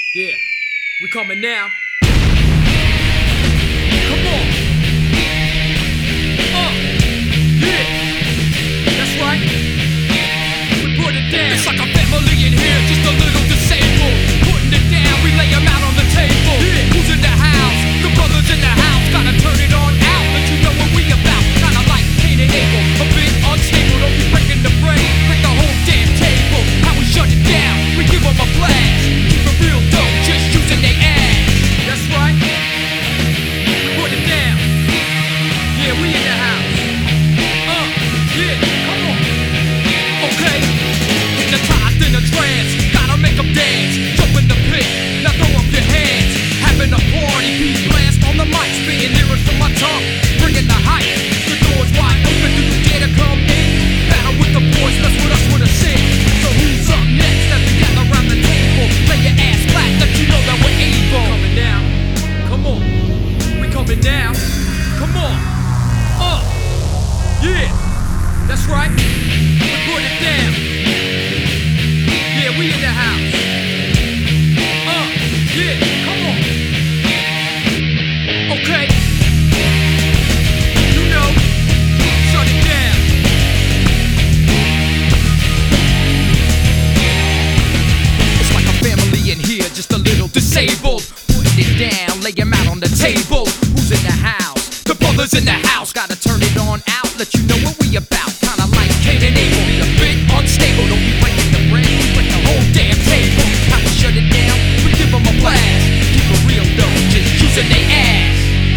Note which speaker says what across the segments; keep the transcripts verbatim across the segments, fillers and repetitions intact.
Speaker 1: Yeah, we coming now. Come on. Uh, yeah, that's right. We put it down. It's like a family in here, just a little disabled. Putting it down, we lay them out on the table. Yeah. Who's in the house? The brothers in the house. Gotta turn it on out, let you know what we about. Kinda like Cain and Abel, a bit unstable. Don't be breaking the brain, break the whole damn table. How we shut it down, we give them a blast. Keep it real dope, just using they ass. That's right. Put it down. Yeah, we in the house. Uh, yeah, come on. Okay. Hypnotized in a trance, gotta make them dance. Jump in the pit, now throw up your hands. Having a party, beat blast on the mic, spitting lyrics from my tongue, bringing the hype. The door's wide open, do you dare to come in? Battle with the boys, mess with us with a sing. So who's up next? As we gather around the table, lay your ass flat, let you know that we're able. Coming down, come on, we coming down, come on, uh, yeah, that's right, we put it down, yeah, we in the house, uh, yeah, come on, okay, you know, shut it down. It's like a family in here, just a little disabled. Putting it down, lay them out on the table. Who's in the house? The brothers in the house. Gotta turn it on out, let you know what we about. Kinda like Cain and Abel, be a bit unstable. Don't be breaking the brain, we break the whole damn table. How we shut it down, we give them a blast. Keep it real though, just using they ass.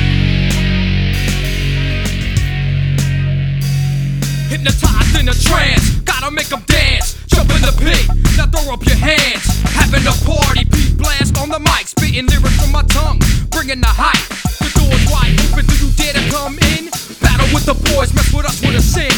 Speaker 1: Hypnotized in a trance, gotta make them dance. Jump in the pit, now throw up your hands. Having a party, beat blast on the mic, spitting lyrics from my tongue, bringing the hype. The door's wide open, do you dare to come in? Battle with the boys, mess with us with a sin.